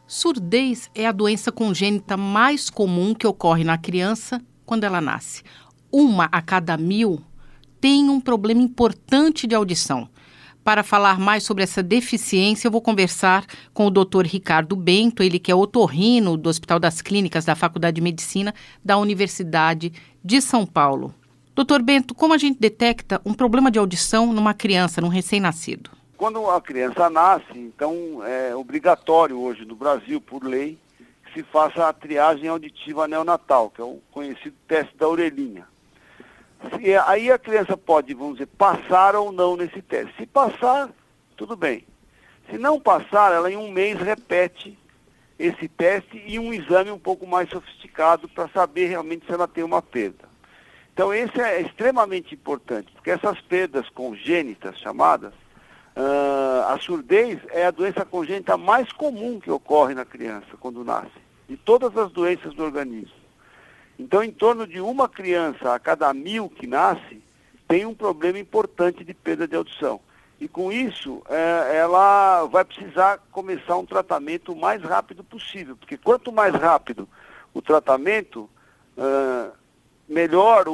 Surdez é a doença congênita mais comum que ocorre na criança quando ela nasce. 1 a cada 1000 tem um problema importante de audição. Para falar mais sobre essa deficiência, eu vou conversar com o Dr. Ricardo Bento, ele que é otorrino do Hospital das Clínicas da Faculdade de Medicina da Universidade de São Paulo. Dr. Bento, como a gente detecta um problema de audição numa criança, num recém-nascido? Quando a criança nasce, então é obrigatório hoje no Brasil, por lei, que se faça a triagem auditiva neonatal, que é o conhecido teste da orelhinha. Aí a criança pode, vamos dizer, passar ou não nesse teste. Se passar, tudo bem. Se não passar, ela em um mês repete esse teste e um exame um pouco mais sofisticado para saber realmente se ela tem uma perda. Então esse é extremamente importante, porque essas perdas congênitas chamadas, a surdez é a doença congênita mais comum que ocorre na criança quando nasce, de todas as doenças do organismo. Então, em torno de uma criança a cada 1000 que nasce, tem um problema importante de perda de audição. E com isso, ela vai precisar começar um tratamento o mais rápido possível, porque quanto mais rápido o tratamento, melhor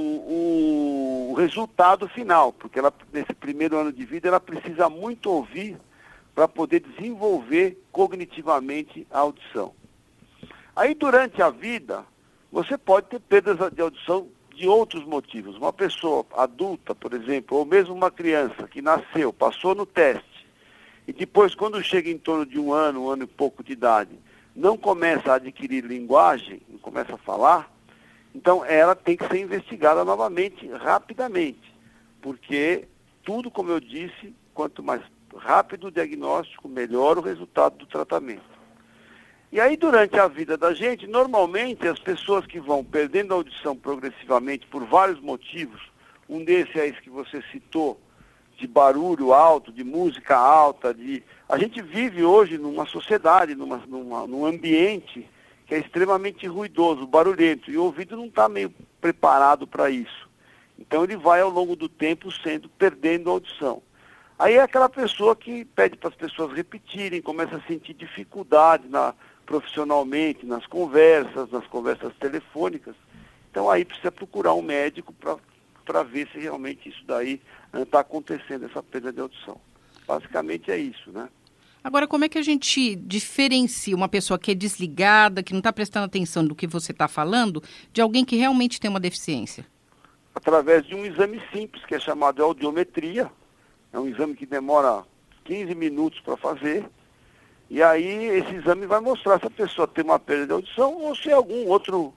o resultado final, porque ela, nesse primeiro ano de vida, ela precisa muito ouvir para poder desenvolver cognitivamente a audição. Aí, durante a vida, você pode ter perdas de audição de outros motivos. Uma pessoa adulta, por exemplo, ou mesmo uma criança que nasceu, passou no teste, e depois, quando chega em torno de um ano e pouco de idade, não começa a adquirir linguagem, não começa a falar, então ela tem que ser investigada novamente, rapidamente, porque tudo, como eu disse, quanto mais rápido o diagnóstico, melhor o resultado do tratamento. E aí, durante a vida da gente, normalmente as pessoas que vão perdendo a audição progressivamente por vários motivos, um desses é esse que você citou, de barulho alto, de música alta, a gente vive hoje numa sociedade, num ambiente que é extremamente ruidoso, barulhento, e o ouvido não está meio preparado para isso. Então ele vai ao longo do tempo perdendo a audição. Aí é aquela pessoa que pede para as pessoas repetirem, começa a sentir dificuldade profissionalmente, nas conversas telefônicas. Então aí precisa procurar um médico para ver se realmente isso daí está acontecendo, essa perda de audição. Basicamente é isso, né? Agora, como é que a gente diferencia uma pessoa que é desligada, que não está prestando atenção do que você está falando, de alguém que realmente tem uma deficiência? Através de um exame simples, que é chamado de audiometria. É um exame que demora 15 minutos para fazer. E aí esse exame vai mostrar se a pessoa tem uma perda de audição ou se é algum outro,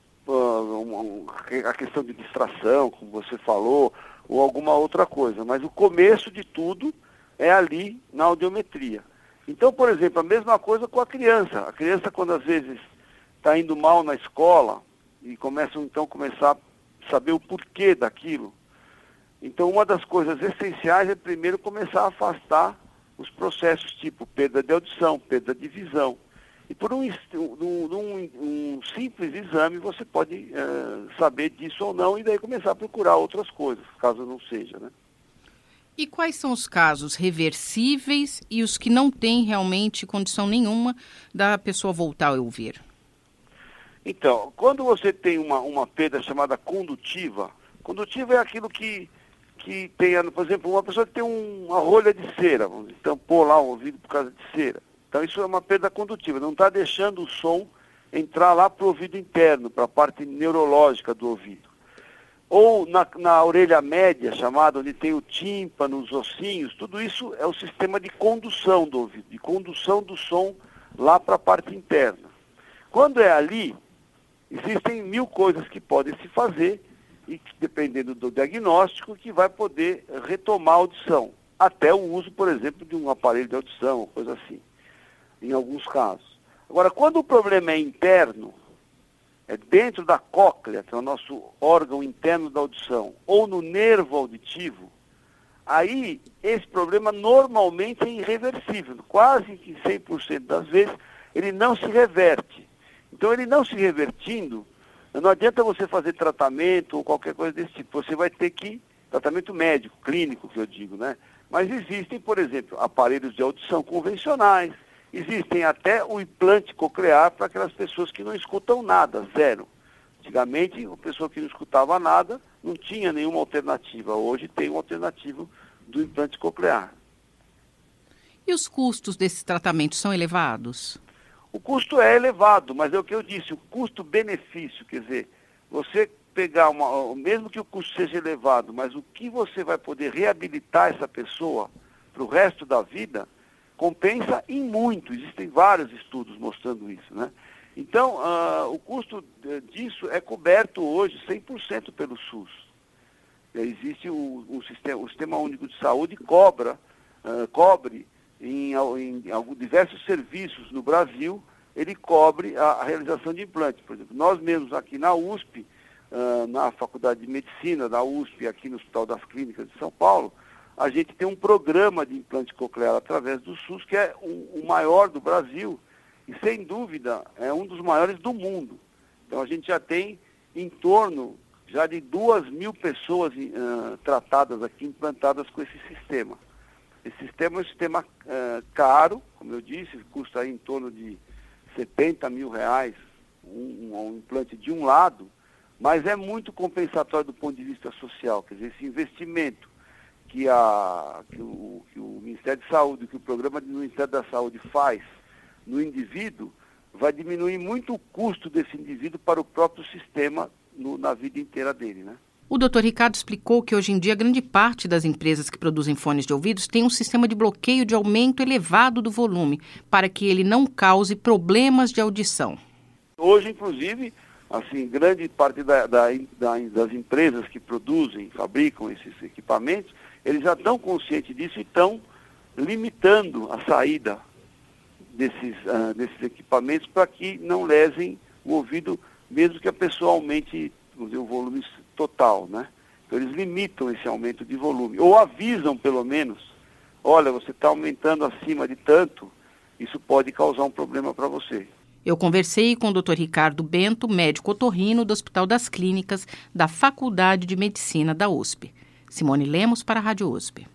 a questão de distração, como você falou, ou alguma outra coisa. Mas o começo de tudo é ali na audiometria. Então, por exemplo, a mesma coisa com a criança. A criança, quando às vezes está indo mal na escola e começar a saber o porquê daquilo. Então, uma das coisas essenciais é primeiro começar a afastar os processos tipo perda de audição, perda de visão. E por um simples exame você pode saber disso ou não e daí começar a procurar outras coisas, caso não seja, né? E quais são os casos reversíveis e os que não têm realmente condição nenhuma da pessoa voltar a ouvir? Então, quando você tem uma perda chamada condutiva é aquilo que tem, por exemplo, uma pessoa que tem uma rolha de cera, vamos dizer, tampou lá o ouvido por causa de cera. Então isso é uma perda condutiva, não está deixando o som entrar lá para o ouvido interno, para a parte neurológica do ouvido. Ou na orelha média, chamada, onde tem o tímpano, os ossinhos, tudo isso é o sistema de condução do ouvido, de condução do som lá para a parte interna. Quando é ali, existem 1000 coisas que podem se fazer, e que, dependendo do diagnóstico, que vai poder retomar a audição. Até o uso, por exemplo, de um aparelho de audição, ou coisa assim, em alguns casos. Agora, quando o problema é interno, é dentro da cóclea, que é o nosso órgão interno da audição, ou no nervo auditivo, aí esse problema normalmente é irreversível. Quase que 100% das vezes ele não se reverte. Então ele não se revertindo, não adianta você fazer tratamento ou qualquer coisa desse tipo. Você vai ter tratamento médico, clínico, que eu digo, né? Mas existem, por exemplo, aparelhos de audição convencionais, Existem até o implante coclear para aquelas pessoas que não escutam nada, zero. Antigamente, a pessoa que não escutava nada não tinha nenhuma alternativa. Hoje tem uma alternativa do implante coclear. E os custos desses tratamentos são elevados? O custo é elevado, mas é o que eu disse, o custo-benefício, quer dizer, você pegar mesmo que o custo seja elevado, mas o que você vai poder reabilitar essa pessoa para o resto da vida, compensa em muito. Existem vários estudos mostrando isso, né? Então, o custo disso é coberto hoje 100% pelo SUS. Existe o Sistema Único de Saúde cobre em diversos serviços no Brasil, ele cobre a realização de implantes. Por exemplo, nós mesmos aqui na USP, na Faculdade de Medicina da USP, aqui no Hospital das Clínicas de São Paulo, a gente tem um programa de implante coclear através do SUS, que é o maior do Brasil e, sem dúvida, é um dos maiores do mundo. Então, a gente já tem em torno já de 2.000 pessoas tratadas aqui, implantadas com esse sistema. Esse sistema é um sistema caro, como eu disse, custa aí em torno de R$70 mil, um implante de um lado, mas é muito compensatório do ponto de vista social. Quer dizer, esse investimento que o Ministério de Saúde, que o programa do Ministério da Saúde faz no indivíduo, vai diminuir muito o custo desse indivíduo para o próprio sistema na vida inteira dele, né? O Dr. Ricardo explicou que hoje em dia grande parte das empresas que produzem fones de ouvidos tem um sistema de bloqueio de aumento elevado do volume, para que ele não cause problemas de audição. Hoje, inclusive, assim, grande parte das empresas que produzem, fabricam esses equipamentos, eles já estão conscientes disso e estão limitando a saída desses equipamentos para que não lesem o ouvido, mesmo que a pessoa aumente o volume total, né? Então eles limitam esse aumento de volume, ou avisam pelo menos, olha, você está aumentando acima de tanto, isso pode causar um problema para você. Eu conversei com o Dr. Ricardo Bento, médico otorrino do Hospital das Clínicas da Faculdade de Medicina da USP. Simone Lemos para a Rádio USP.